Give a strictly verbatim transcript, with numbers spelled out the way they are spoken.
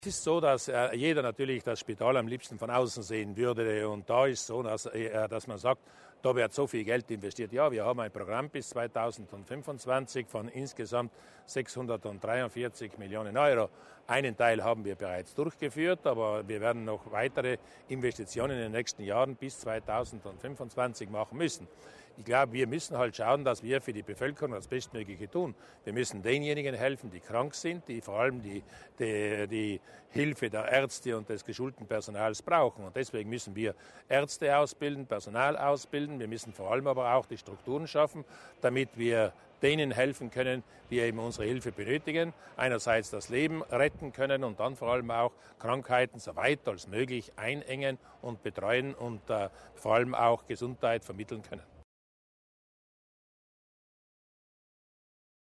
Es ist so, dass äh, jeder natürlich das Spital am liebsten von außen sehen würde. Und da ist so, dass, äh, dass man sagt, da wird so viel Geld investiert. Ja, wir haben ein Programm bis zweitausendfünfundzwanzig von insgesamt sechshundertdreiundvierzig Millionen Euro. Einen Teil haben wir bereits durchgeführt, aber wir werden noch weitere Investitionen in den nächsten Jahren bis zweitausendfünfundzwanzig machen müssen. Ich glaube, wir müssen halt schauen, dass wir für die Bevölkerung das Bestmögliche tun. Wir müssen denjenigen helfen, die krank sind, die vor allem die, die, die Hilfe der Ärzte und des geschulten Personals brauchen. Und deswegen müssen wir Ärzte ausbilden, Personal ausbilden. Wir müssen vor allem aber auch die Strukturen schaffen, damit wir denen helfen können, die eben unsere Hilfe benötigen. Einerseits das Leben retten können und dann vor allem auch Krankheiten so weit als möglich einengen und betreuen und äh, vor allem auch Gesundheit vermitteln können.